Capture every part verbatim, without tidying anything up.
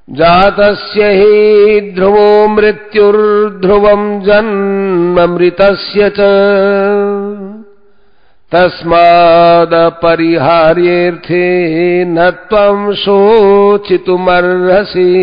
जातस्य हि ध्रुवो मृत्युर्ध्रुवं जन्ममृतस्य च तस्मादपरिहार्येऽर्थे न त्वं शोचितुमर्हसि।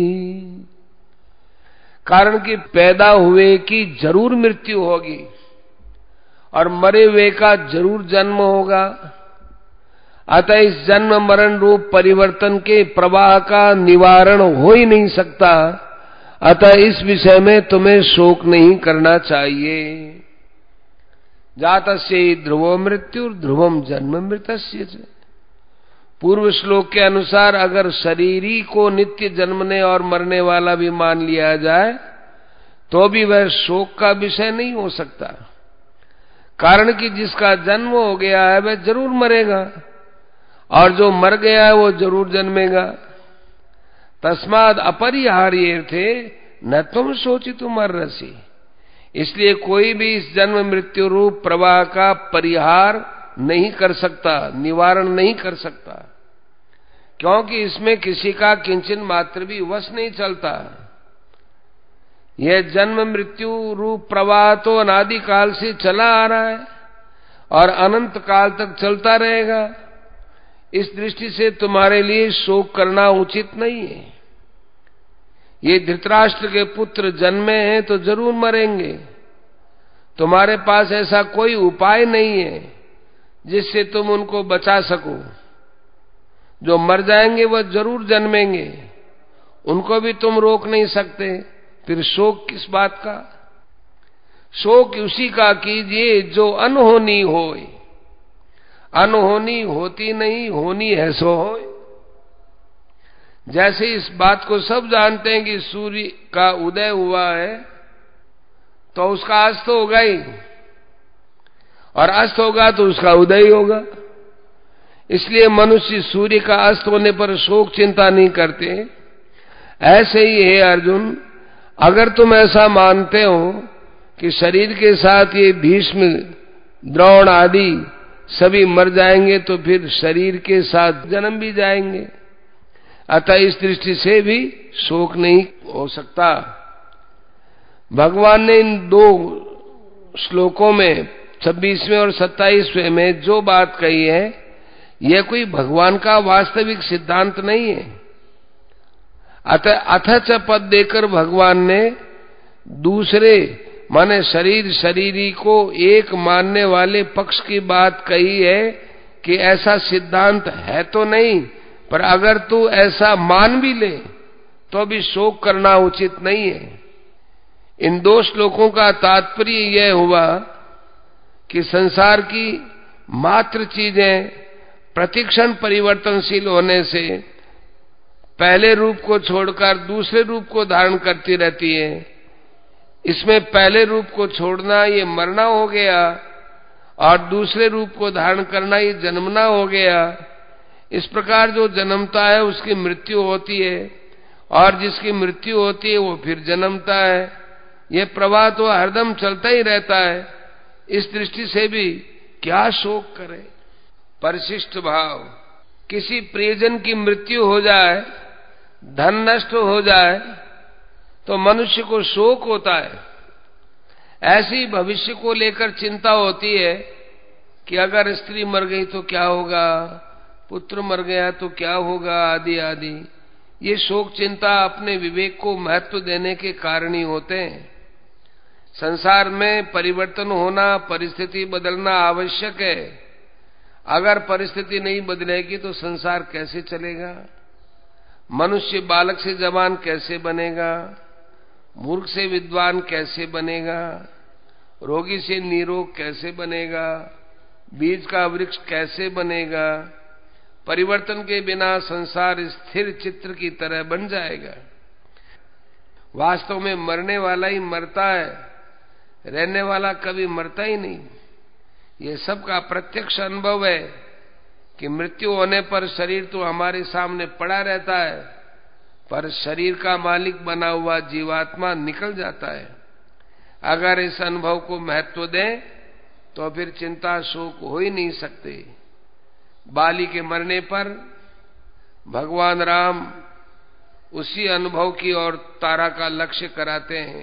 कारण कि पैदा हुए की जरूर मृत्यु होगी और मरे हुए का जरूर जन्म होगा। अतः इस जन्म मरण रूप परिवर्तन के प्रवाह का निवारण हो ही नहीं सकता। अतः इस विषय में तुम्हें शोक नहीं करना चाहिए। जातस्य ध्रुवो मृत्यु ध्रुवम जन्म मृतस्य च। पूर्व श्लोक के अनुसार अगर शरीरी को नित्य जन्मने और मरने वाला भी मान लिया जाए तो भी वह शोक का विषय नहीं हो सकता। कारण कि जिसका जन्म हो गया है वह जरूर मरेगा और जो मर गया है वो जरूर जन्मेगा। तस्माद अपरिहार्येऽर्थे न तुम शोचितुमर्हसि। इसलिए कोई भी इस जन्म मृत्यु रूप प्रवाह का परिहार नहीं कर सकता, निवारण नहीं कर सकता, क्योंकि इसमें किसी का किंचन मात्र भी वश नहीं चलता। यह जन्म मृत्यु रूप प्रवाह तो अनादि काल से चला आ रहा है और अनंत काल तक चलता रहेगा। इस दृष्टि से तुम्हारे लिए शोक करना उचित नहीं है। ये धृतराष्ट्र के पुत्र जन्मे हैं तो जरूर मरेंगे। तुम्हारे पास ऐसा कोई उपाय नहीं है जिससे तुम उनको बचा सको। जो मर जाएंगे वह जरूर जन्मेंगे, उनको भी तुम रोक नहीं सकते। फिर शोक किस बात का? शोक उसी का कीजिए जो अनहोनी होए। अनहोनी होती नहीं, होनी है सो होए। जैसे इस बात को सब जानते हैं कि सूर्य का उदय हुआ है तो उसका अस्त होगा ही, और अस्त होगा तो उसका उदय ही होगा। इसलिए मनुष्य सूर्य का अस्त होने पर शोक चिंता नहीं करते। ऐसे ही है अर्जुन, अगर तुम ऐसा मानते हो कि शरीर के साथ ये भीष्म, द्रोण आदि सभी मर जाएंगे तो फिर शरीर के साथ जन्म भी जाएंगे। अतः इस दृष्टि से भी शोक नहीं हो सकता। भगवान ने इन दो श्लोकों में छब्बीसवें और सत्ताईसवें में जो बात कही है यह कोई भगवान का वास्तविक सिद्धांत नहीं है। अतः अथच पद देकर भगवान ने दूसरे माने शरीर शरीरी को एक मानने वाले पक्ष की बात कही है कि ऐसा सिद्धांत है तो नहीं, पर अगर तू ऐसा मान भी ले तो भी शोक करना उचित नहीं है। इन दो श्लोकों का तात्पर्य यह हुआ कि संसार की मात्र चीजें प्रतिक्षण परिवर्तनशील होने से पहले रूप को छोड़कर दूसरे रूप को धारण करती रहती है। इसमें पहले रूप को छोड़ना ये मरना हो गया और दूसरे रूप को धारण करना ये जन्मना हो गया। इस प्रकार जो जन्मता है उसकी मृत्यु होती है और जिसकी मृत्यु होती है वो फिर जन्मता है। ये प्रवाह तो हरदम चलता ही रहता है। इस दृष्टि से भी क्या शोक करे। परिशिष्ट भाव, किसी प्रियजन की मृत्यु हो जाए, धन नष्ट हो जाए तो मनुष्य को शोक होता है। ऐसी भविष्य को लेकर चिंता होती है कि अगर स्त्री मर गई तो क्या होगा, पुत्र मर गया तो क्या होगा, आदि आदि। ये शोक चिंता अपने विवेक को महत्व देने के कारण ही होते हैं। संसार में परिवर्तन होना, परिस्थिति बदलना आवश्यक है। अगर परिस्थिति नहीं बदलेगी तो संसार कैसे चलेगा? मनुष्य बालक से जवान कैसे बनेगा? मूर्ख से विद्वान कैसे बनेगा? रोगी से निरोग कैसे बनेगा? बीज का वृक्ष कैसे बनेगा? परिवर्तन के बिना संसार स्थिर चित्र की तरह बन जाएगा। वास्तव में मरने वाला ही मरता है, रहने वाला कभी मरता ही नहीं। ये सबका प्रत्यक्ष अनुभव है कि मृत्यु होने पर शरीर तो हमारे सामने पड़ा रहता है, पर शरीर का मालिक बना हुआ जीवात्मा निकल जाता है। अगर इस अनुभव को महत्व दें तो फिर चिंता शोक हो ही नहीं सकते। बाली के मरने पर भगवान राम उसी अनुभव की ओर तारा का लक्ष्य कराते हैं।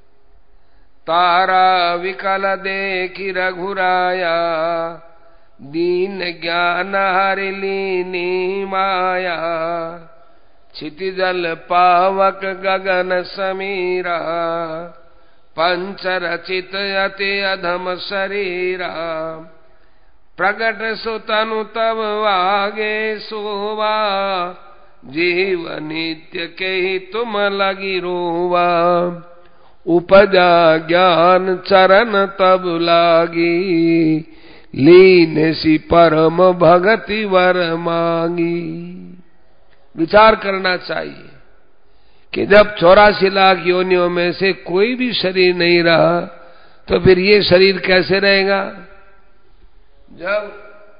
तारा विकल देखी रघुराया, दीन ज्ञान हरि लीनी माया, क्षितिजल पावक गगन समीरा, पंच रचित अति अधम शरीरा, प्रगट सुतनु तब वागे सोवा, जीव नित्य के ही तुम लगी रोवा, उपजा ज्ञान चरण तब लागी, लीन सी परम भगति वर मांगी। विचार करना चाहिए कि जब चौरासी लाख योनियों में से कोई भी शरीर नहीं रहा तो फिर ये शरीर कैसे रहेगा? जब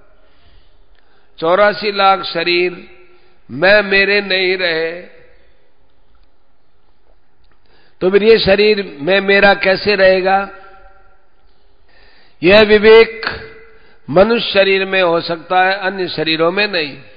चौरासी लाख शरीर मैं मेरे नहीं रहे तो फिर ये शरीर मैं मेरा कैसे रहेगा? यह विवेक मनुष्य शरीर में हो सकता है, अन्य शरीरों में नहीं।